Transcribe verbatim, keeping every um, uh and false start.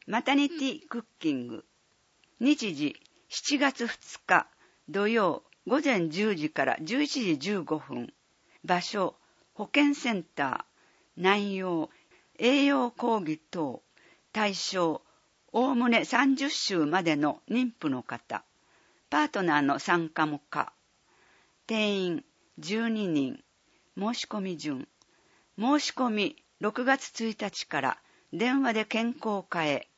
マタニティクッキング。日時しちがつふつか土曜午前じゅうじからじゅういちじじゅうごふん。場所保健センター。内容栄養講義等。対象おおむねさんじゅっ週までの妊婦の方。パートナーの参加も可。定員じゅうににん。申し込み順。申し込みろくがつついたちから電話で健康課へ